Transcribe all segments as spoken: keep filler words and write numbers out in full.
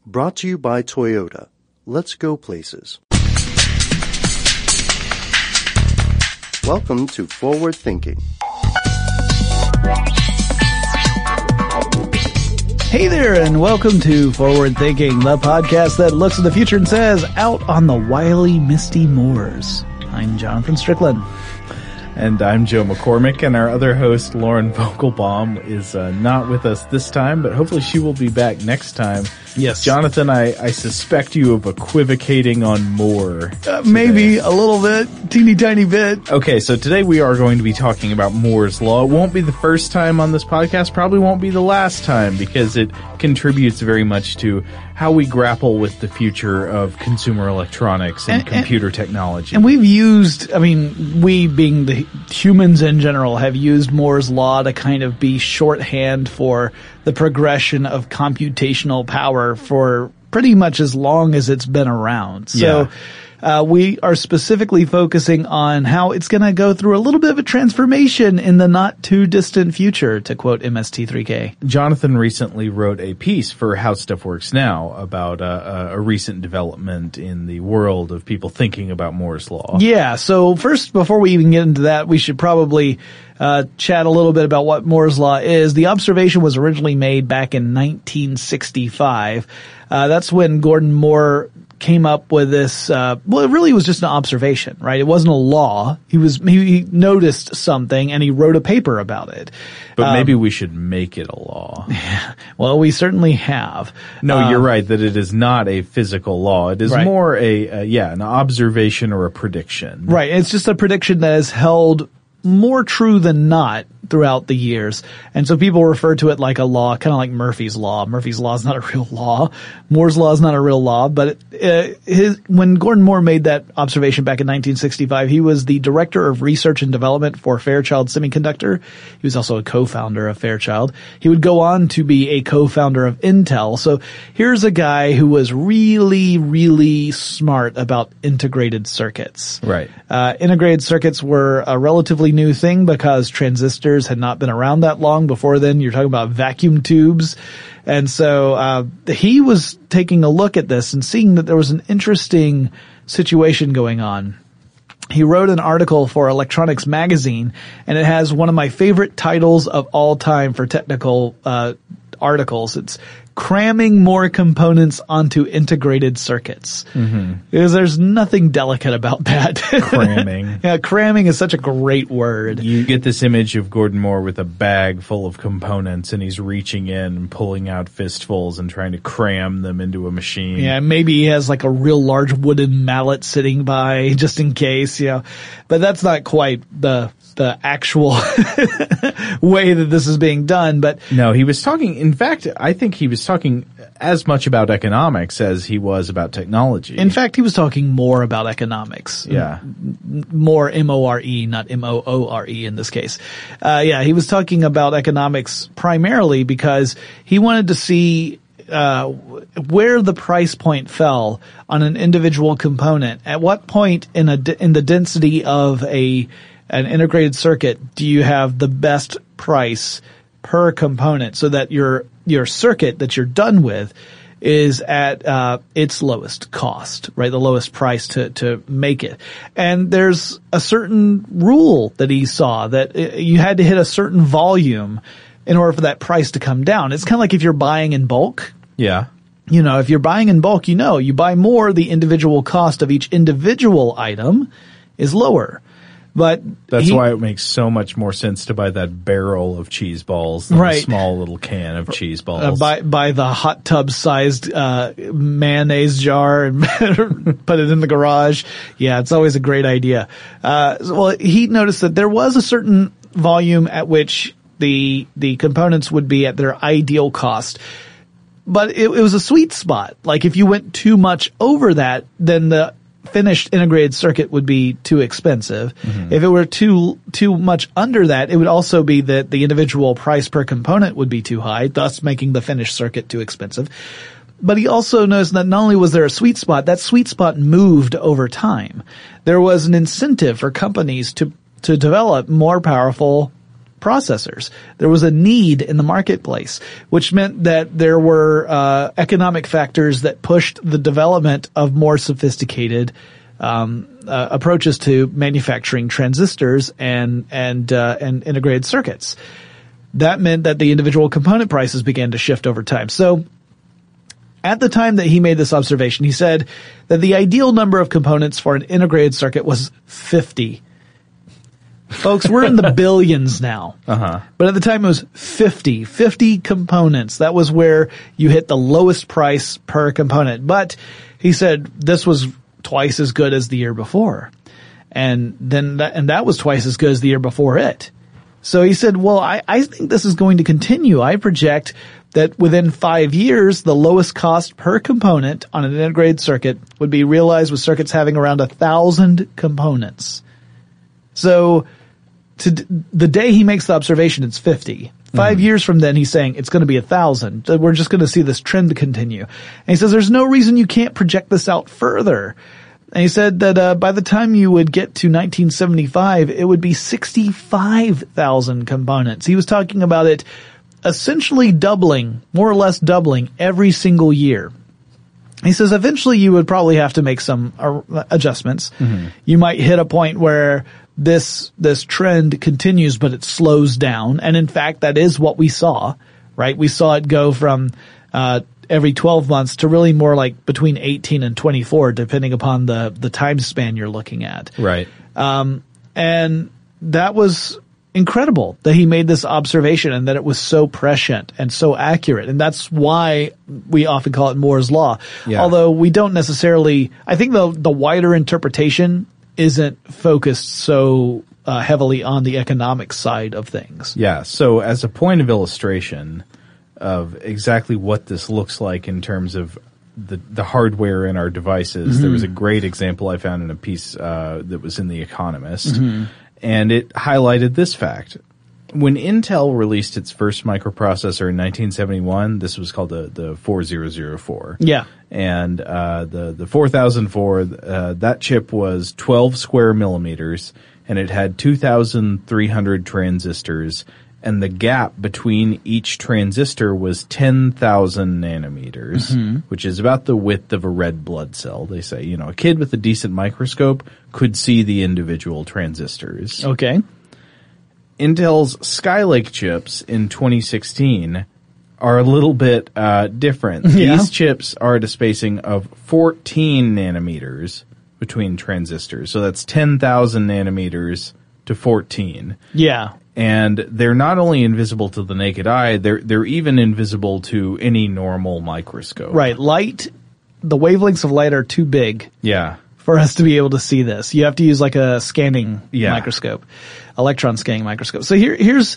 Brought to you by Toyota. Let's go places. Welcome to Forward Thinking. Hey there, and welcome to Forward Thinking, the podcast that looks at the future and says, out on the wily, misty moors. I'm Jonathan Strickland. And I'm Joe McCormick, and our other host, Lauren Vogelbaum, is uh, not with us this time, but hopefully she will be back next time. Yes. Jonathan, I, I suspect you of equivocating on Moore. Uh, maybe a little bit, teeny tiny bit. Okay, so today we are going to be talking about Moore's Law. It won't be the first time on this podcast, probably won't be the last time, because it contributes very much to how we grapple with the future of consumer electronics and, and computer and, technology. And we've used, I mean, we being the humans in general have used Moore's Law to kind of be shorthand for the progression of computational power for pretty much as long as it's been around. So, yeah. uh, we are specifically focusing on how it's going to go through a little bit of a transformation in the not too distant future, to quote M S T three K. Jonathan recently wrote a piece for How Stuff Works Now about uh, a recent development in the world of people thinking about Moore's Law. Yeah. So first, before we even get into that, we should probably Uh, chat a little bit about what Moore's Law is. The observation was originally made back in nineteen sixty-five. Uh, that's when Gordon Moore came up with this, uh, well, it really was just an observation, right? It wasn't a law. He was, he noticed something and he wrote a paper about it. But um, maybe we should make it a law. Well, we certainly have. No, um, you're right that it is not a physical law. It is right. more a, uh, yeah, an observation or a prediction. Right. It's just a prediction that is held more true than not throughout the years. And so people refer to it like a law, kind of like Murphy's Law. Murphy's Law is not a real law. Moore's Law is not a real law, but uh, his, when Gordon Moore made that observation back in nineteen sixty-five, he was the director of research and development for Fairchild Semiconductor. He was also a co-founder of Fairchild. He would go on to be a co-founder of Intel. So here's a guy who was really, really smart about integrated circuits. Right. Uh, integrated circuits were a relatively new thing because transistors had not been around that long. Before then, you're talking about vacuum tubes. And so uh he was taking a look at this and seeing that there was an interesting situation going on. He wrote an article for Electronics Magazine, and it has one of my favorite titles of all time for technical uh articles. It's Cramming More Components Onto Integrated Circuits. Mm-hmm. Because there's nothing delicate about that. Cramming. Yeah, cramming is such a great word. You get this image of Gordon Moore with a bag full of components, and he's reaching in and pulling out fistfuls and trying to cram them into a machine. Yeah, maybe he has like a real large wooden mallet sitting by just in case, you know. But that's not quite the the actual way that this is being done. But no, he was talking, in fact, I think he was talking as much about economics as he was about technology. In fact, he was talking more about economics. Yeah. M- more M O R E, not M O O R E in this case. Uh, yeah, he was talking about economics primarily because he wanted to see uh where the price point fell on an individual component. At what point in a in the density of a an integrated circuit do you have the best price per component so that your your circuit that you're done with is at uh its lowest cost, right? The lowest price to to make it. And there's a certain rule that he saw that you had to hit a certain volume in order for that price to come down. It's kind of like if you're buying in bulk. Yeah. You know, if you're buying in bulk, you know, you buy more, the individual cost of each individual item is lower. But that's he, why it makes so much more sense to buy that barrel of cheese balls than right. a small little can of cheese balls. Uh, buy, buy the hot tub sized, uh, mayonnaise jar and put it in the garage. Yeah, it's always a great idea. Uh, well, he noticed that there was a certain volume at which the, the components would be at their ideal cost. But it, it was a sweet spot. Like if you went too much over that, then the finished integrated circuit would be too expensive. Mm-hmm. If it were too too much under that, it would also be that the individual price per component would be too high, thus making the finished circuit too expensive. But he also noticed that not only was there a sweet spot, that sweet spot moved over time. There was an incentive for companies to to develop more powerful processors. There was a need in the marketplace, which meant that there were uh, economic factors that pushed the development of more sophisticated um, uh, approaches to manufacturing transistors and and uh, and integrated circuits. That meant that the individual component prices began to shift over time. So at the time that he made this observation, he said that the ideal number of components for an integrated circuit was fifty. Folks, we're in the billions now. Uh-huh. But at the time it was fifty. fifty components. That was where you hit the lowest price per component. But he said this was twice as good as the year before. And then that, and that was twice as good as the year before it. So he said, well, I, I think this is going to continue. I project that within five years, the lowest cost per component on an integrated circuit would be realized with circuits having around a thousand components. So to the day he makes the observation, it's fifty. Five mm-hmm. years from then, he's saying it's going to be a thousand. We're just going to see this trend continue. And he says there's no reason you can't project this out further. And he said that uh, by the time you would get to nineteen seventy-five, it would be sixty-five thousand components. He was talking about it essentially doubling, more or less doubling every single year. He says eventually you would probably have to make some uh, adjustments. Mm-hmm. You might hit a point where this this trend continues, but it slows down. And in fact, that is what we saw, right? We saw it go from uh every twelve months to really more like between eighteen and twenty-four, depending upon the the time span you're looking at. Right. Um, and that was incredible that he made this observation and that it was so prescient and so accurate. And that's why we often call it Moore's Law. Yeah. Although we don't necessarily, I think the the wider interpretation isn't focused so uh, heavily on the economic side of things. Yeah. So as a point of illustration of exactly what this looks like in terms of the the hardware in our devices, mm-hmm. there was a great example I found in a piece uh, that was in The Economist, mm-hmm. and it highlighted this fact. When Intel released its first microprocessor in nineteen seventy-one, this was called the the four thousand four. Yeah. And uh the the four thousand four, uh that chip was twelve square millimeters, and it had two thousand three hundred transistors, and the gap between each transistor was ten thousand nanometers, mm-hmm. which is about the width of a red blood cell. They say, you know, a kid with a decent microscope could see the individual transistors. Okay. Intel's Skylake chips in twenty sixteen are a little bit uh different. Yeah. These chips are at a spacing of fourteen nanometers between transistors. So that's ten thousand nanometers to fourteen. Yeah. And they're not only invisible to the naked eye, they're they're even invisible to any normal microscope. Right. Light, the wavelengths of light are too big. Yeah. For us to be able to see this. You have to use like a scanning yeah. microscope, electron scanning microscope. So here, here's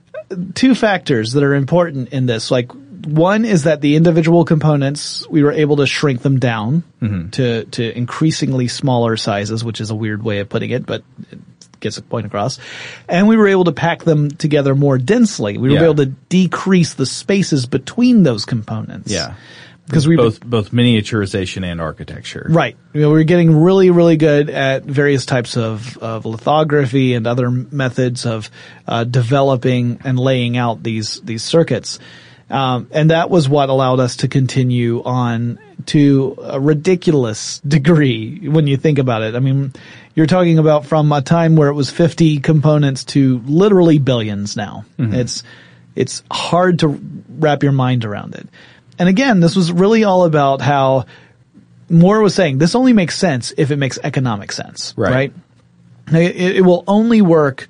two factors that are important in this. Like, one is that the individual components, we were able to shrink them down mm-hmm. to, to increasingly smaller sizes, which is a weird way of putting it, but it gets a point across. And we were able to pack them together more densely. We were yeah. able to decrease the spaces between those components. Yeah. Because we both both miniaturization and architecture. Right. You know, we're getting really, really good at various types of, of lithography and other methods of uh, developing and laying out these these circuits. Um, and that was what allowed us to continue on to a ridiculous degree when you think about it. I mean, you're talking about from a time where it was fifty components to literally billions now. Mm-hmm. It's it's hard to wrap your mind around it. And again, this was really all about how Moore was saying this only makes sense if it makes economic sense, right? right? It, it will only work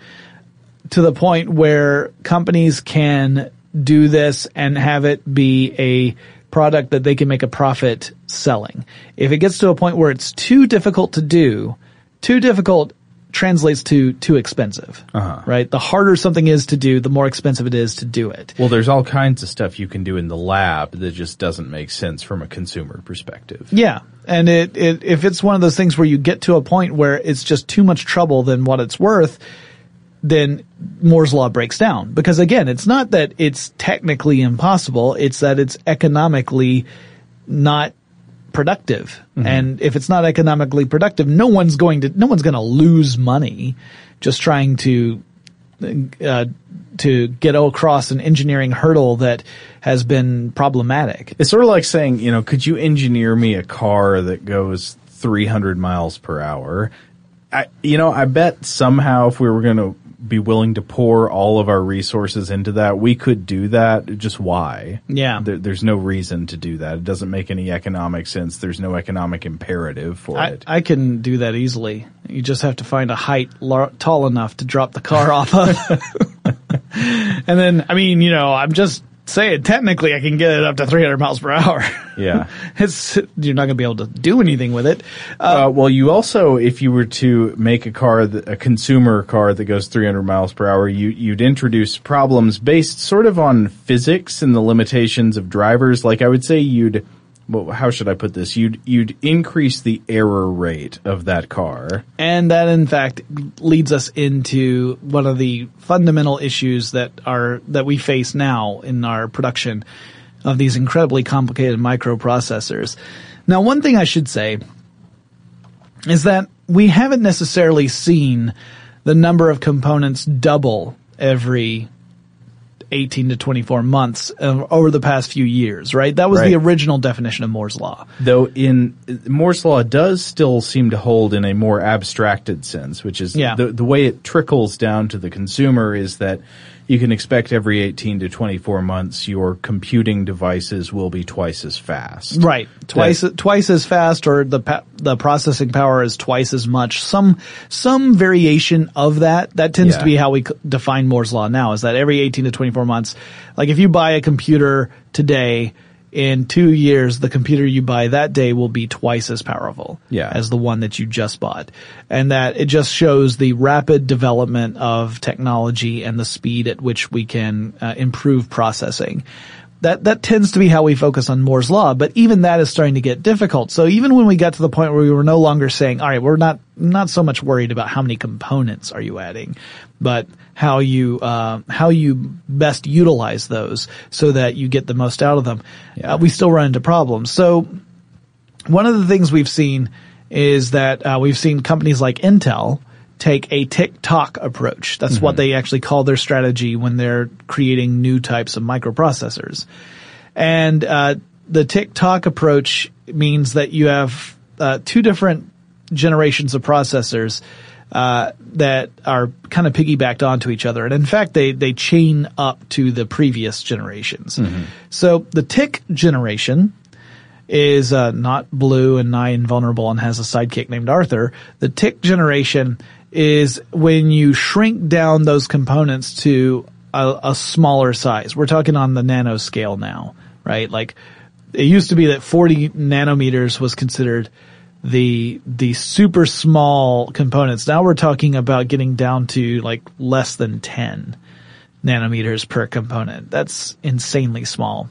to the point where companies can do this and have it be a product that they can make a profit selling. If it gets to a point where it's too difficult to do, too difficult translates to too expensive, uh-huh. right? The harder something is to do, the more expensive it is to do it. Well, there's all kinds of stuff you can do in the lab that just doesn't make sense from a consumer perspective. Yeah. And it, it, if it's one of those things where you get to a point where it's just too much trouble than what it's worth, then Moore's Law breaks down. Because again, it's not that it's technically impossible, it's that it's economically not productive. Mm-hmm. And if it's not economically productive, no one's going to, no one's going to lose money just trying to, uh, to get across an engineering hurdle that has been problematic. It's sort of like saying, you know, could you engineer me a car that goes three hundred miles per hour? I, you know, I bet somehow if we were going to be willing to pour all of our resources into that, we could do that. Just why? Yeah. There, there's no reason to do that. It doesn't make any economic sense. There's no economic imperative for I, it. I can do that easily. You just have to find a height lar- tall enough to drop the car off of. And then, I mean, you know, I'm just saying, technically I can get it up to three hundred miles per hour. Yeah. It's, you're not going to be able to do anything with it. Uh, Uh, well, you also, if you were to make a car, that, a consumer car that goes three hundred miles per hour, you, you'd introduce problems based sort of on physics and the limitations of drivers. Like I would say you'd, well, how should I put this? You'd, you'd increase the error rate of that car. And that, in fact, leads us into one of the fundamental issues that are that we face now in our production of these incredibly complicated microprocessors. Now, one thing I should say is that we haven't necessarily seen the number of components double every eighteen to twenty-four months uh, over the past few years, right? That was Right. the original definition of Moore's Law. Though in Moore's Law does still seem to hold in a more abstracted sense, which is Yeah. the, the way it trickles down to the consumer is that you can expect every eighteen to twenty-four months your computing devices will be twice as fast. Right. Twice, twice as fast, or the pa- the processing power is twice as much. Some, some variation of that. That tends Yeah. to be how we c- define Moore's Law now, is that every eighteen to twenty-four months, like if you buy a computer today, in two years, the computer you buy that day will be twice as powerful Yeah. as the one that you just bought. And that it just shows the rapid development of technology and the speed at which we can uh, improve processing. That, that tends to be how we focus on Moore's Law, but even that is starting to get difficult. So even when we got to the point where we were no longer saying, all right, we're not, not so much worried about how many components are you adding, but how you, uh, how you best utilize those so that you get the most out of them. Yeah. Uh, we still run into problems. So one of the things we've seen is that, uh, we've seen companies like Intel take a tick-tock approach. That's mm-hmm. what they actually call their strategy when they're creating new types of microprocessors. And uh the tick-tock approach means that you have uh two different generations of processors uh that are kind of piggybacked onto each other. And in fact, they they chain up to the previous generations. Mm-hmm. So the tick generation is uh not blue and nigh invulnerable and has a sidekick named Arthur. The tick generation is when you shrink down those components to a, a smaller size. We're talking on the nanoscale now, right? Like it used to be that forty nanometers was considered the the super small components. Now we're talking about getting down to like less than ten nanometers per component. That's insanely small.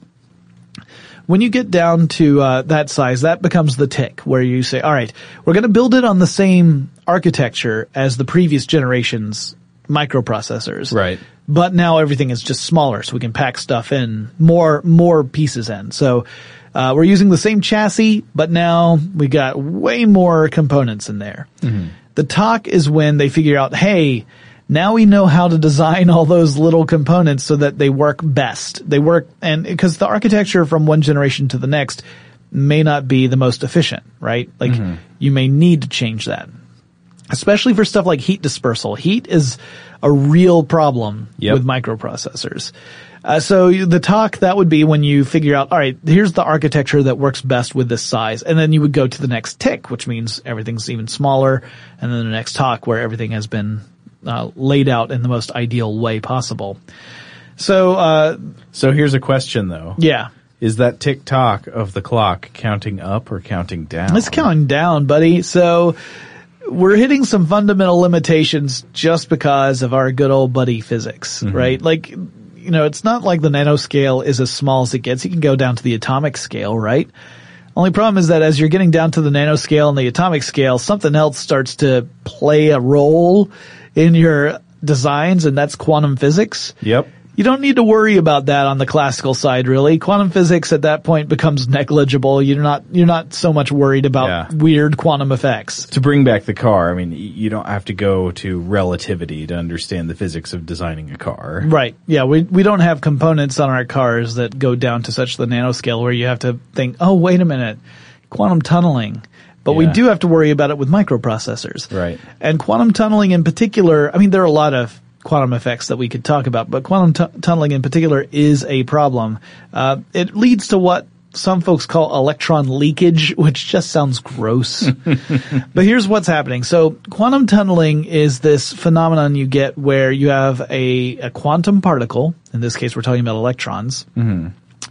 When you get down to uh, that size, that becomes the tick, where you say, all right, we're going to build it on the same architecture as the previous generation's microprocessors. Right. But now everything is just smaller, so we can pack stuff in, more more pieces in. So uh, we're using the same chassis, but now we got way more components in there. Mm-hmm. The talk is when they figure out, hey, now we know how to design all those little components so that they work best. They work, and because the architecture from one generation to the next may not be the most efficient, right? Like mm-hmm. you may need to change that, especially for stuff like heat dispersal. Heat is a real problem yep. with microprocessors. Uh, so the talk, that would be when you figure out, all right, here's the architecture that works best with this size. And then you would go to the next tick, which means everything's even smaller. And then the next talk where everything has been Uh, laid out in the most ideal way possible. So, uh, so here's a question though. Yeah. Is that tick-tock of the clock counting up or counting down? It's counting down, buddy. So we're hitting some fundamental limitations just because of our good old buddy physics, mm-hmm. right? Like, you know, it's not like the nanoscale is as small as it gets. You can go down to the atomic scale, right? Only problem is that as you're getting down to the nanoscale and the atomic scale, something else starts to play a role in your designs, and that's quantum physics. Yep. You don't need to worry about that on the classical side, really. Quantum physics at that point becomes negligible. You're not, you're not so much worried about Yeah. weird quantum effects. To bring back the car, I mean, y- you don't have to go to relativity to understand the physics of designing a car. Right. Yeah, we we don't have components on our cars that go down to such the nanoscale where you have to think, oh, wait a minute, quantum tunneling. But we Yeah. do have to worry about it with microprocessors. Right. And quantum tunneling in particular, I mean, there are a lot of quantum effects that we could talk about, but quantum t- tunneling in particular is a problem. Uh, it leads to what some folks call electron leakage, which just sounds gross. But here's what's happening. So quantum tunneling is this phenomenon you get where you have a, a quantum particle. In this case, we're talking about electrons. Mm-hmm.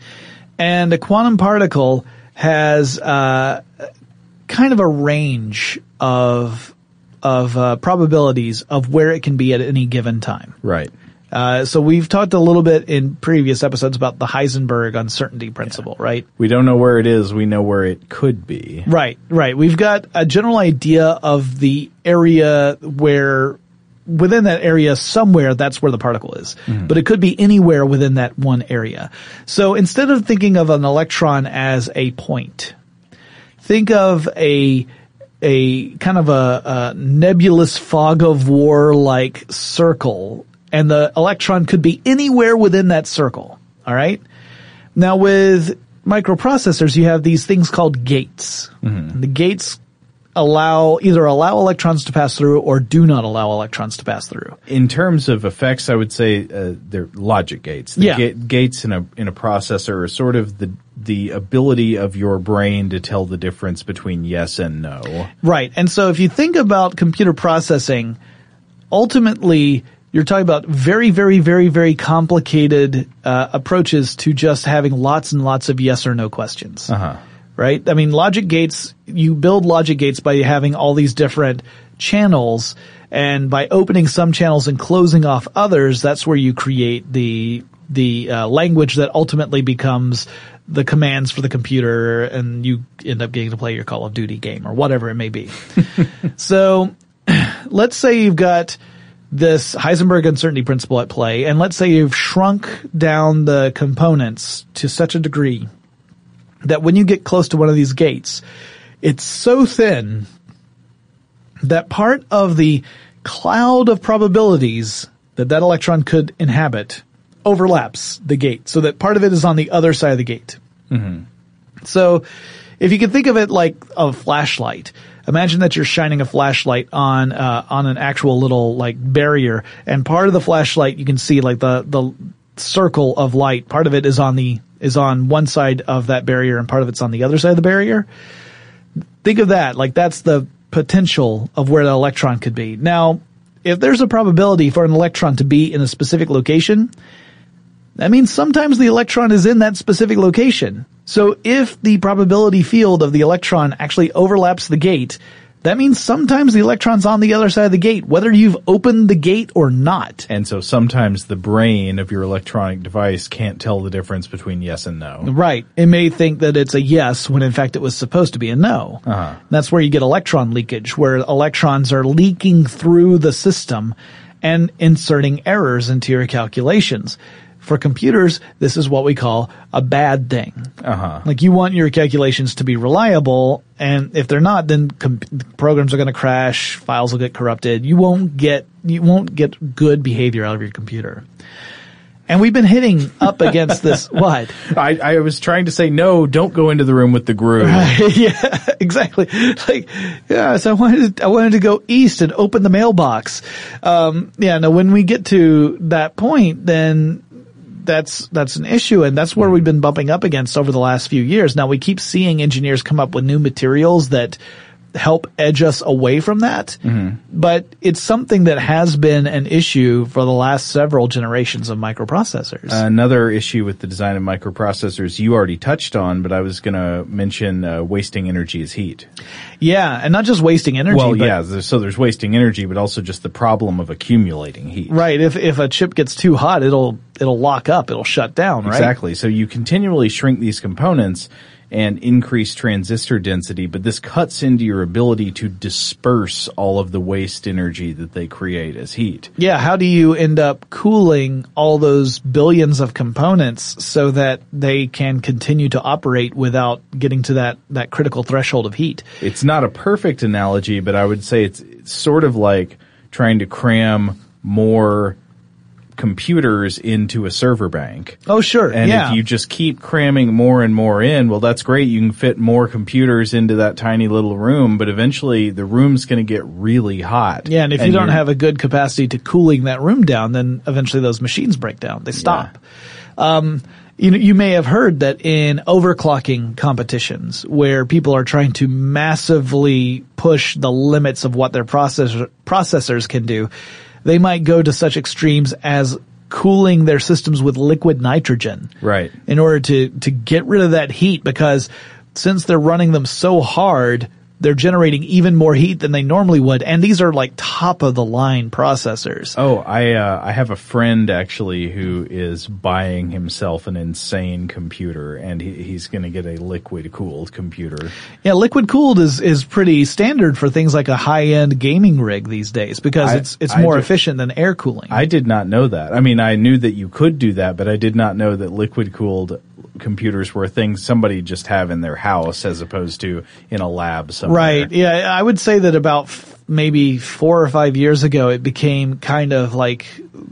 And a quantum particle has uh, kind of a range of of uh, probabilities of where it can be at any given time. Right. Uh, so we've talked a little bit in previous episodes about the Heisenberg uncertainty principle, yeah. right? We don't know where it is. We know where it could be. Right, right. We've got a general idea of the area where, within that area somewhere, that's where the particle is. Mm-hmm. But it could be anywhere within that one area. So instead of thinking of an electron as a point, think of a a kind of a, a nebulous fog of war like circle, and the electron could be anywhere within that circle. All right. Now with microprocessors, you have these things called gates. Mm-hmm. The gates allow either allow electrons to pass through or do not allow electrons to pass through. In terms of effects, I would say uh, they're logic gates. The yeah. ga- gates in a in a processor are sort of the the ability of your brain to tell the difference between yes and no. Right. And so if you think about computer processing, ultimately you're talking about very, very, very, very complicated uh, approaches to just having lots and lots of yes or no questions. Uh-huh. Right? I mean, logic gates, you build logic gates by having all these different channels, and by opening some channels and closing off others, that's where you create the the uh, language that ultimately becomes the commands for the computer, and you end up getting to play your Call of Duty game or whatever it may be. So let's say you've got this Heisenberg uncertainty principle at play, and let's say you've shrunk down the components to such a degree that when you get close to one of these gates, it's so thin that part of the cloud of probabilities that that electron could inhabit overlaps the gate, so that part of it is on the other side of the gate. Mm-hmm. So if you can think of it like a flashlight, imagine that you're shining a flashlight on uh, on an actual little like barrier, and part of the flashlight you can see like the the circle of light. Part of it is on the is on one side of that barrier, and part of it's on the other side of the barrier. Think of that like that's the potential of where the electron could be. Now, if there's a probability for an electron to be in a specific location, that means sometimes the electron is in that specific location. So if the probability field of the electron actually overlaps the gate, that means sometimes the electron's on the other side of the gate, whether you've opened the gate or not. And so sometimes the brain of your electronic device can't tell the difference between yes and no. Right. It may think that it's a yes when in fact it was supposed to be a no. Uh-huh. That's where you get electron leakage, where electrons are leaking through the system and inserting errors into your calculations. For computers, this is what we call a bad thing. Uh-huh. Like you want your calculations to be reliable, and if they're not, then com- programs are going to crash, files will get corrupted. You won't get you won't get good behavior out of your computer. And we've been hitting up against this. What? I, I was trying to say, no, don't go into the room with the groove. Right, yeah, exactly. Like, yeah, so I wanted, I wanted to go east and open the mailbox. Um, yeah, no, when we get to that point, then that's, that's an issue, and that's where we've been bumping up against over the last few years. Now, we keep seeing engineers come up with new materials that help edge us away from that, mm-hmm. but it's something that has been an issue for the last several generations of microprocessors. Uh, another issue with the design of microprocessors you already touched on, but I was going to mention uh, wasting energy as heat. Yeah, and not just wasting energy. Well, but, yeah, there's, so there's wasting energy, but also just the problem of accumulating heat. Right. If if a chip gets too hot, it'll it'll lock up, it'll shut down, right? Exactly. So you continually shrink these components, and increase transistor density, but this cuts into your ability to disperse all of the waste energy that they create as heat. Yeah, how do you end up cooling all those billions of components so that they can continue to operate without getting to that, that critical threshold of heat? It's not a perfect analogy, but I would say it's, it's sort of like trying to cram more computers into a server bank. Oh, sure. And yeah. if you just keep cramming more and more in, well, that's great. You can fit more computers into that tiny little room, but eventually the room's going to get really hot. Yeah, and if and you don't have a good capacity to cooling that room down, then eventually those machines break down. They stop. Yeah. Um, you know, you may have heard that in overclocking competitions where people are trying to massively push the limits of what their processor, processors can do, they might go to such extremes as cooling their systems with liquid nitrogen. Right. In order to, to get rid of that heat, because since they're running them so hard, they're generating even more heat than they normally would. And these are like top of the line processors. Oh, I, uh, I have a friend actually who is buying himself an insane computer, and he, he's going to get a liquid cooled computer. Yeah, liquid cooled is, is pretty standard for things like a high end gaming rig these days, because I, it's, it's I more do, efficient than air cooling. I did not know that. I mean, I knew that you could do that, but I did not know that liquid cooled computers were things somebody just have in their house as opposed to in a lab somewhere. Right. Yeah. I would say that about f- maybe four or five years ago, it became kind of like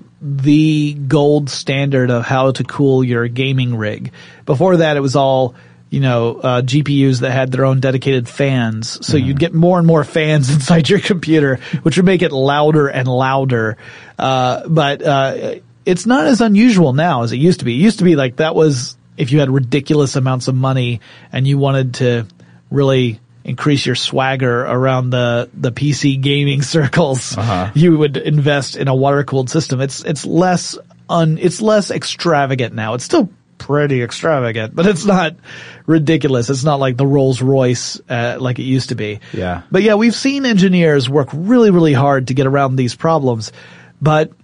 the gold standard of how to cool your gaming rig. Before that, it was all, you know, uh, G P Us that had their own dedicated fans. So mm. you'd get more and more fans inside your computer, which would make it louder and louder. Uh, but, uh, it's not as unusual now as it used to be. It used to be like that was, if you had ridiculous amounts of money and you wanted to really increase your swagger around the, the P C gaming circles, uh-huh. you would invest in a water-cooled system. It's, it's less un, it's less extravagant now. It's still pretty extravagant, but it's not ridiculous. It's not like the Rolls Royce, uh, like it used to be. Yeah. But yeah, we've seen engineers work really, really hard to get around these problems, but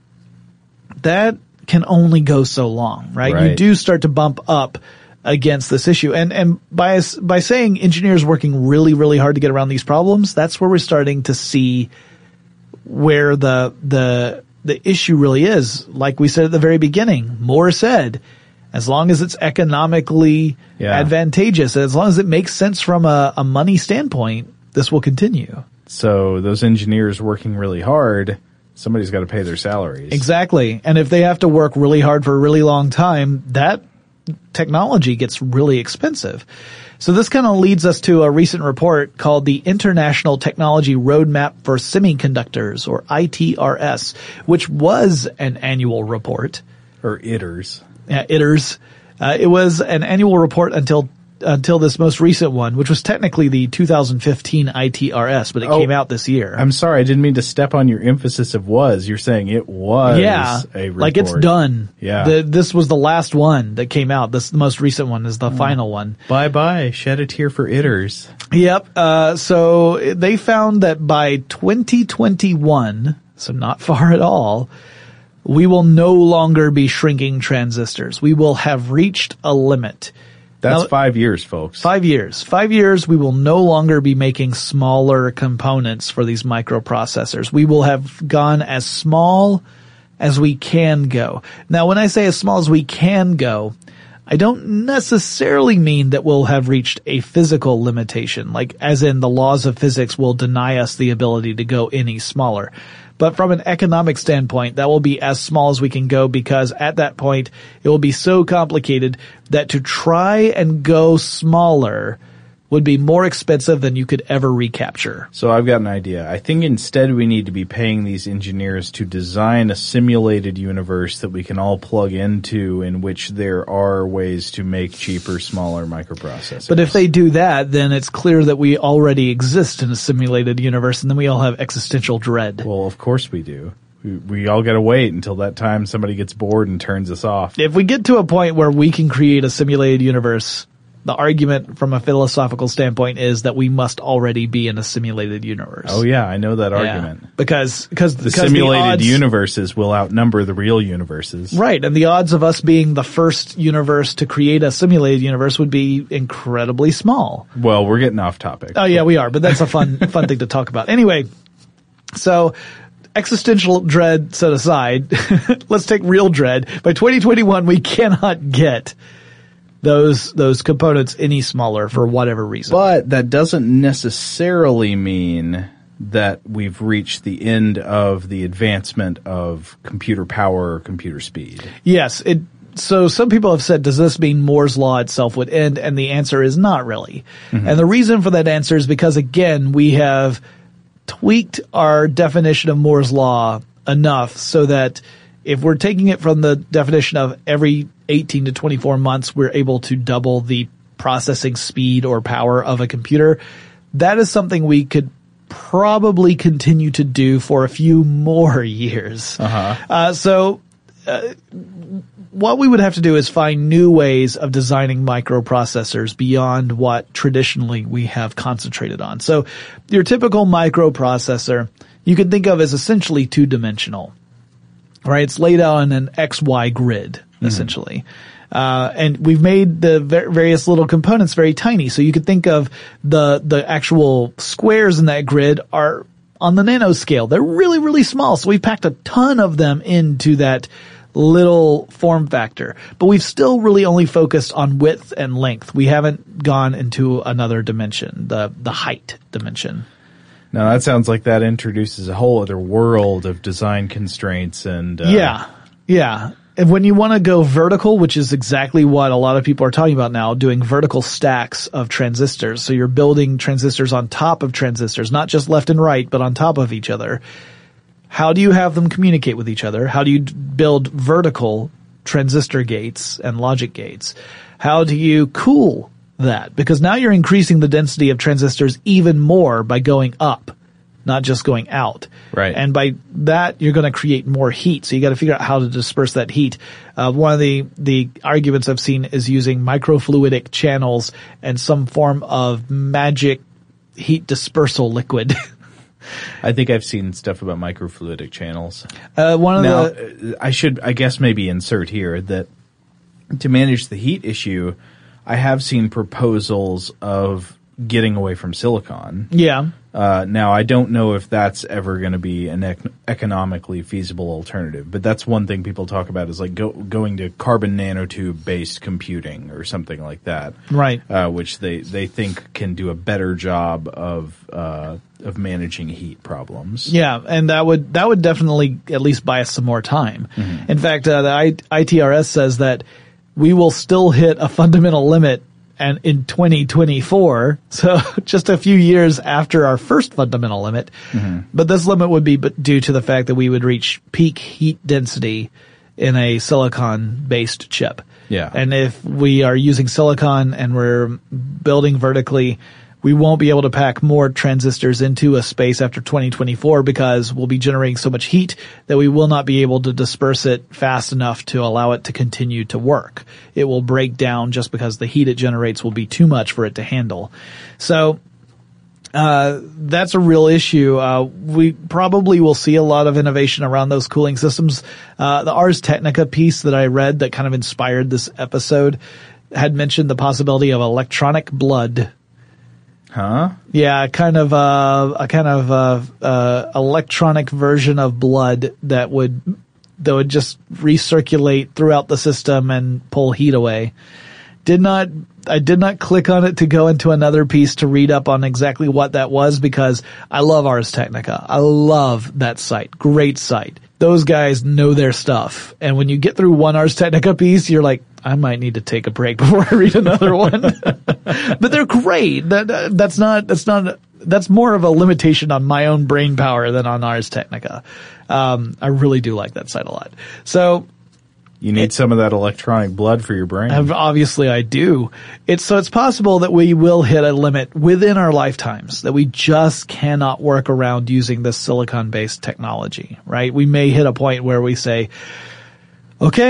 that can only go so long, right? right? You do start to bump up against this issue. And, and by, by saying engineers working really, really hard to get around these problems, that's where we're starting to see where the, the, the issue really is. Like we said at the very beginning, Moore said, as long as it's economically yeah. advantageous, as long as it makes sense from a, a money standpoint, this will continue. So those engineers working really hard, somebody's got to pay their salaries. Exactly. And if they have to work really hard for a really long time, that technology gets really expensive. So this kind of leads us to a recent report called the International Technology Roadmap for Semiconductors, or I T R S, which was an annual report. Or I T R S. Yeah, I T R S. Uh, it was an annual report until until this most recent one, which was technically the two thousand fifteen I T R S, but it oh, came out this year. I'm sorry, I didn't mean to step on your emphasis of was. You're saying it was yeah, a report. Like it's done. Yeah. The, this was the last one that came out. This, the most recent one is the mm. final one. Bye-bye. Shed a tear for I T R S. Yep. Uh, so they found that by twenty twenty-one, so not far at all, we will no longer be shrinking transistors. We will have reached a limit. That's now, five years, folks. Five years. Five years, we will no longer be making smaller components for these microprocessors. We will have gone as small as we can go. Now, when I say as small as we can go, I don't necessarily mean that we'll have reached a physical limitation, like as in the laws of physics will deny us the ability to go any smaller. But from an economic standpoint, that will be as small as we can go, because at that point, it will be so complicated that to try and go smaller would be more expensive than you could ever recapture. So I've got an idea. I think instead we need to be paying these engineers to design a simulated universe that we can all plug into, in which there are ways to make cheaper, smaller microprocessors. But if they do that, then it's clear that we already exist in a simulated universe, and then we all have existential dread. Well, of course we do. We, we all gotta wait until that time somebody gets bored and turns us off. If we get to a point where we can create a simulated universe the argument from a philosophical standpoint is that we must already be in a simulated universe. Oh yeah, I know that Yeah. argument. Because, because The simulated the odds, universes will outnumber the real universes. Right, and the odds of us being the first universe to create a simulated universe would be incredibly small. Well, we're getting off topic. Oh yeah, we are, but that's a fun, fun thing to talk about. Anyway, so existential dread set aside, let's take real dread. By twenty twenty-one, we cannot get those those components any smaller for whatever reason. But that doesn't necessarily mean that we've reached the end of the advancement of computer power or computer speed. Yes, it. So some people have said, does this mean Moore's law itself would end? And the answer is not really. Mm-hmm. And the reason for that answer is because, again, we have tweaked our definition of Moore's law enough so that if we're taking it from the definition of every eighteen to twenty-four months, we're able to double the processing speed or power of a computer. That is something we could probably continue to do for a few more years. Uh-huh. Uh, so, uh, what we would have to do is find new ways of designing microprocessors beyond what traditionally we have concentrated on. So, your typical microprocessor, you can think of as essentially two-dimensional. Right? It's laid out on an X Y grid, essentially. Mm-hmm. Uh, and we've made the ver- various little components very tiny. So you could think of the, the actual squares in that grid are on the nanoscale. They're really, really small. So we've packed a ton of them into that little form factor. But we've still really only focused on width and length. We haven't gone into another dimension, the, the height dimension. Now that sounds like that introduces a whole other world of design constraints and, uh, yeah, yeah. And when you want to go vertical, which is exactly what a lot of people are talking about now, doing vertical stacks of transistors. So you're building transistors on top of transistors, not just left and right, but on top of each other. How do you have them communicate with each other? How do you build vertical transistor gates and logic gates? How do you cool that? Because now you're increasing the density of transistors even more by going up, not just going out. Right. And by that, you're going to create more heat. So you got to figure out how to disperse that heat. Uh, one of the, the arguments I've seen is using microfluidic channels and some form of magic heat dispersal liquid. I think I've seen stuff about microfluidic channels. Uh, one of now, the, I should, I guess maybe insert here that to manage the heat issue, I have seen proposals of getting away from silicon. yeah. Uh, now, I don't know if that's ever going to be an ec- economically feasible alternative, but that's one thing people talk about is like go, going to carbon nanotube based computing or something like that. Right. Uh, which they, they think can do a better job of, uh, of managing heat problems. Yeah, and that would that would definitely at least buy us some more time. Mm-hmm. In fact, uh, the I- ITRS says that we will still hit a fundamental limit and in twenty twenty-four, so just a few years after our first fundamental limit. Mm-hmm. But this limit would be due to the fact that we would reach peak heat density in a silicon-based chip. Yeah. And if we are using silicon and we're building vertically, we won't be able to pack more transistors into a space after twenty twenty-four because we'll be generating so much heat that we will not be able to disperse it fast enough to allow it to continue to work. It will break down just because the heat it generates will be too much for it to handle. So, uh, that's a real issue. Uh, we probably will see a lot of innovation around those cooling systems. Uh, the Ars Technica piece that I read that kind of inspired this episode had mentioned the possibility of electronic blood. Huh? Yeah, kind of uh, a kind of uh, uh, electronic version of blood that would that would just recirculate throughout the system and pull heat away. Did not I did not click on it to go into another piece to read up on exactly what that was because I love Ars Technica. I love that site. Great site. Those guys know their stuff. And when you get through one Ars Technica piece, you're like, I might need to take a break before I read another one. But they're great. That, that's not, that's not, that's more of a limitation on my own brain power than on Ars Technica. Um, I really do like that site a lot. So, You need it, some of that electronic blood for your brain. Obviously I do. It's, so it's possible that we will hit a limit within our lifetimes, that we just cannot work around using this silicon-based technology, right? We may hit a point where we say, okay,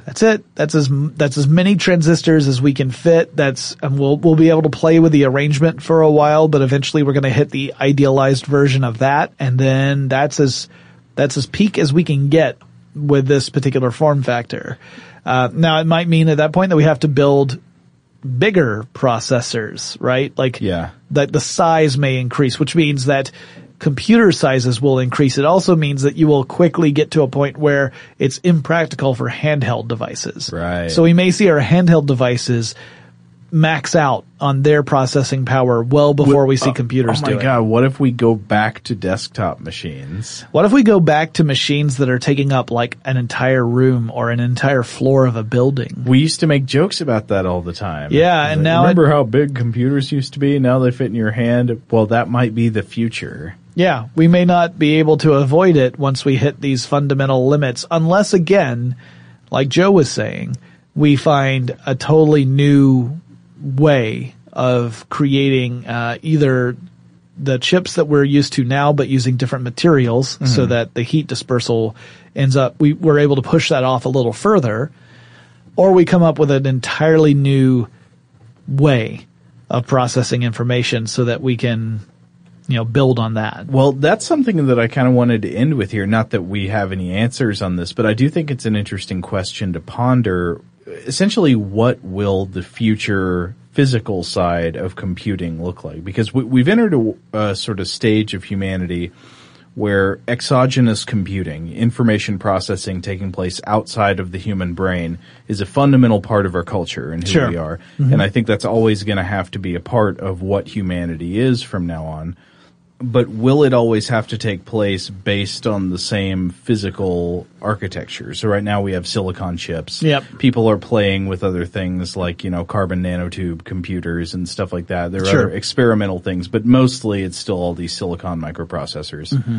That's it. That's as that's as many transistors as we can fit. That's and we'll we'll be able to play with the arrangement for a while, but eventually we're going to hit the idealized version of that, and then that's as that's as peak as we can get with this particular form factor. Uh, now it might mean at that point that we have to build bigger processors, right? Like yeah. that the size may increase, which means that computer sizes will increase. It also means that you will quickly get to a point where it's impractical for handheld devices. Right. So we may see our handheld devices max out on their processing power well before we see uh, computers do it. Oh my god, what if we go back to desktop machines? What if we go back to machines that are taking up like an entire room or an entire floor of a building? We used to make jokes about that all the time. Yeah, and like, now remember it, how big computers used to be? Now they fit in your hand. Well, that might be the future. Yeah, we may not be able to avoid it once we hit these fundamental limits, unless again, like Joe was saying, we find a totally new way of creating uh, either the chips that we're used to now, but using different materials, mm-hmm. so that the heat dispersal ends up, we, we're able to push that off a little further, or we come up with an entirely new way of processing information so that we can, you know, build on that. Well, that's something that I kind of wanted to end with here. Not that we have any answers on this, but I do think it's an interesting question to ponder. Essentially, what will the future physical side of computing look like? Because we, we've entered a, a sort of stage of humanity where exogenous computing, information processing taking place outside of the human brain, is a fundamental part of our culture and who sure. we are. Mm-hmm. And I think that's always going to have to be a part of what humanity is from now on. But will it always have to take place based on the same physical architecture? So right now we have silicon chips. Yep. People are playing with other things like, you know, carbon nanotube computers and stuff like that. There are sure. other experimental things, but mostly it's still all these silicon microprocessors. Mm-hmm.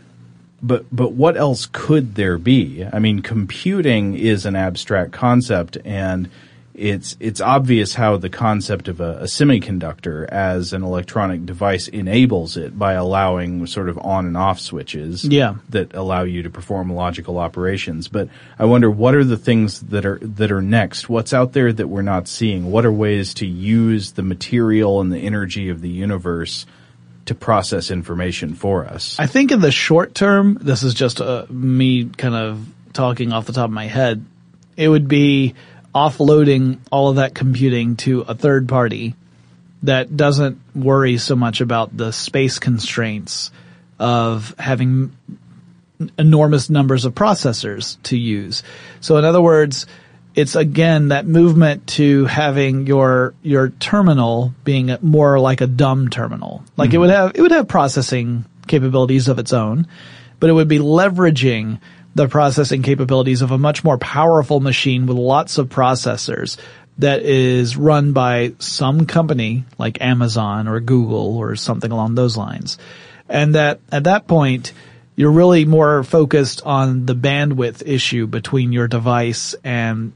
But but what else could there be? I mean, computing is an abstract concept, and It's it's obvious how the concept of a, a semiconductor as an electronic device enables it by allowing sort of on and off switches yeah. that allow you to perform logical operations. But I wonder, what are the things that are that are next? What's out there that we're not seeing? What are ways to use the material and the energy of the universe to process information for us? I think in the short term, this is just uh, me kind of talking off the top of my head, it would be offloading all of that computing to a third party that doesn't worry so much about the space constraints of having enormous numbers of processors to use. So in other words, it's again that movement to having your your terminal being more like a dumb terminal. Like mm-hmm. it would have it would have processing capabilities of its own, but it would be leveraging the processing capabilities of a much more powerful machine with lots of processors that is run by some company like Amazon or Google or something along those lines. And that at that point, you're really more focused on the bandwidth issue between your device and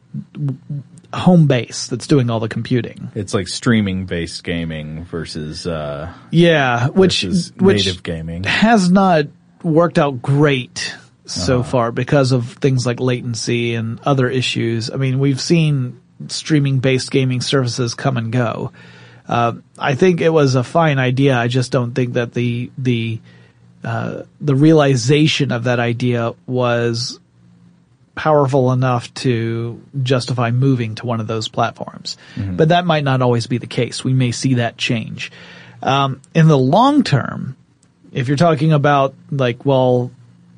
home base that's doing all the computing. It's like streaming-based gaming versus uh, yeah, which versus which native gaming has not worked out great so uh-huh. far because of things like latency and other issues. I mean, we've seen streaming-based gaming services come and go. Uh, I think it was a fine idea. I just don't think that the the uh, the realization of that idea was powerful enough to justify moving to one of those platforms. Mm-hmm. But that might not always be the case. We may see that change. Um, in the long term, if you're talking about like, well,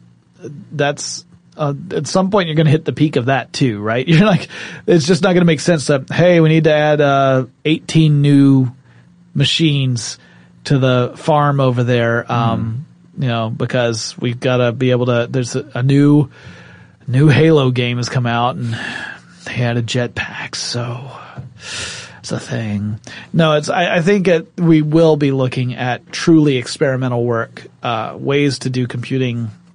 that's uh, at some point you're going to hit the peak of that too, right? You're like, it's just not going to make sense that, hey, we need to add uh, eighteen new machines to the farm over there, um, mm. you know, because we've got to be able to. There's a, a new new Halo game has come out, and they had a jetpack, so it's a thing. No, it's. I, I think it, we will be looking at truly experimental work, uh, ways to do computing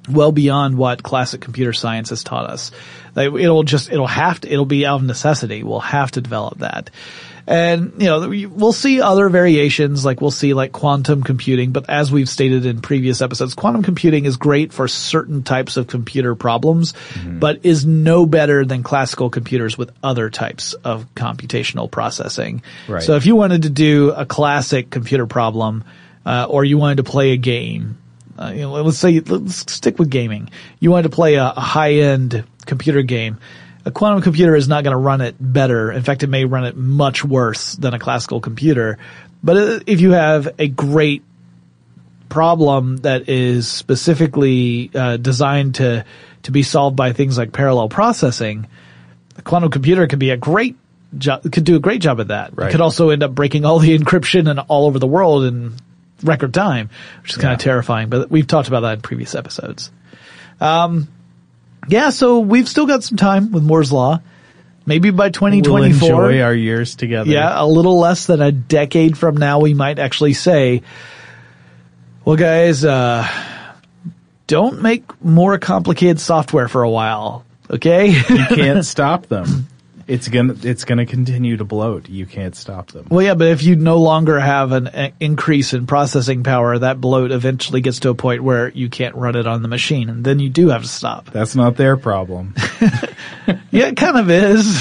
well beyond what classic computer science has taught us. Like, it'll just, it'll have to, it'll be out of necessity. We'll have to develop that. And, you know, we'll see other variations, like we'll see like quantum computing, but as we've stated in previous episodes, quantum computing is great for certain types of computer problems, mm-hmm. but is no better than classical computers with other types of computational processing. Right. So if you wanted to do a classic computer problem, uh, or you wanted to play a game, uh, you know, let's say, let's stick with gaming. You wanted to play a, a high-end computer game. A quantum computer is not going to run it better. In fact, it may run it much worse than a classical computer. But if you have a great problem that is specifically uh, designed to to be solved by things like parallel processing, a quantum computer could be a great job. Could do a great job at that. Right. It could also end up breaking all the encryption and all over the world in record time, which is kind of yeah. terrifying. But we've talked about that in previous episodes. Um. Yeah, so we've still got some time with Moore's Law. Maybe by twenty twenty-four. We'll enjoy our years together. Yeah, a little less than a decade from now, we might actually say, well, guys, uh, don't make more complicated software for a while, okay? You can't stop them. It's gonna, it's gonna continue to bloat. You can't stop them. Well, yeah, but if you no longer have an a- increase in processing power, that bloat eventually gets to a point where you can't run it on the machine, and then you do have to stop. That's not their problem. Yeah, it kind of is.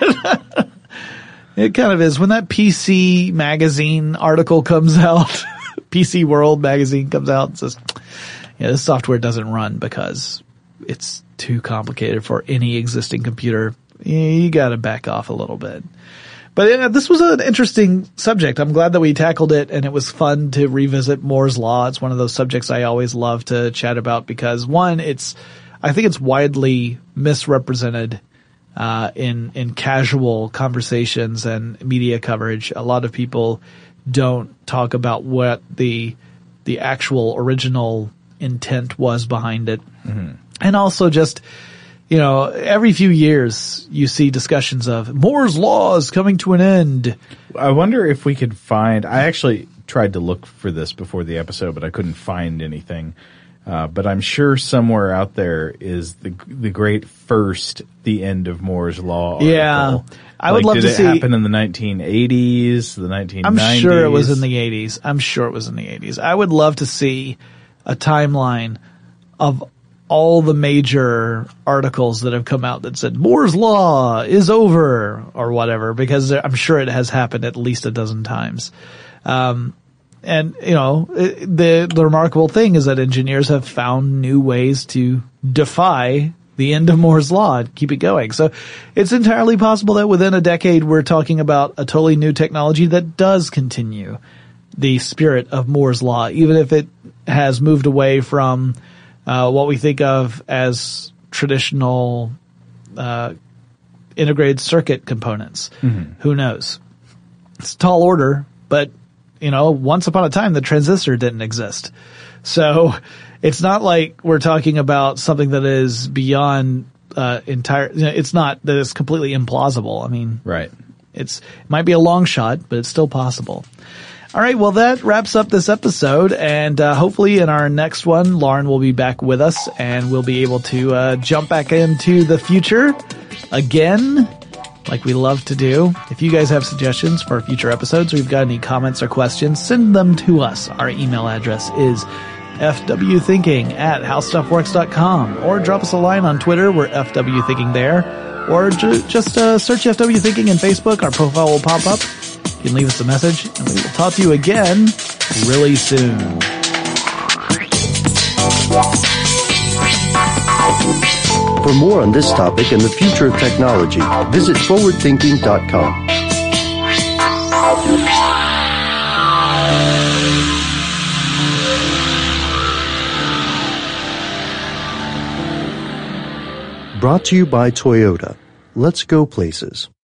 It kind of is. When that P C Magazine article comes out, P C World magazine comes out and says, yeah, this software doesn't run because it's too complicated for any existing computer. You got to back off a little bit. But yeah, this was an interesting subject. I'm glad that we tackled it, and it was fun to revisit Moore's Law. It's one of those subjects I always love to chat about because, one, it's I think it's widely misrepresented uh in in casual conversations and media coverage. A lot of people don't talk about what the the actual original intent was behind it. Mm-hmm. And also just, you know, every few years you see discussions of Moore's Law is coming to an end. I wonder if we could find, I actually tried to look for this before the episode, but I couldn't find anything. Uh, but I'm sure somewhere out there is the the great first, the end of Moore's Law article. Yeah. I would like, love did to it see. happen in the nineteen eighties, the nineteen nineties? I'm sure it was in the eighties. I'm sure it was in the eighties. I would love to see a timeline of all the major articles that have come out that said Moore's Law is over or whatever, because I'm sure it has happened at least a dozen times. Um, and, you know, it, the, the remarkable thing is that engineers have found new ways to defy the end of Moore's Law and keep it going. So it's entirely possible that within a decade we're talking about a totally new technology that does continue the spirit of Moore's Law, even if it has moved away from uh, what we think of as traditional uh, integrated circuit components. Mm-hmm. Who knows? It's a tall order, but, you know, once upon a time the transistor didn't exist. So it's not like we're talking about something that is beyond uh, entire. You know, it's not that it's completely implausible. I mean, right? It's it might be a long shot, but it's still possible. All right, well, that wraps up this episode, and uh, hopefully in our next one, Lauren will be back with us, and we'll be able to uh, jump back into the future again, like we love to do. If you guys have suggestions for future episodes, or you've got any comments or questions, send them to us. Our email address is f w thinking at how stuff works dot com, or drop us a line on Twitter. We're F W Thinking there, or ju- just uh, search F W Thinking in Facebook. Our profile will pop up. You can leave us a message, and we will talk to you again really soon. For more on this topic and the future of technology, visit forward thinking dot com. Brought to you by Toyota. Let's go places.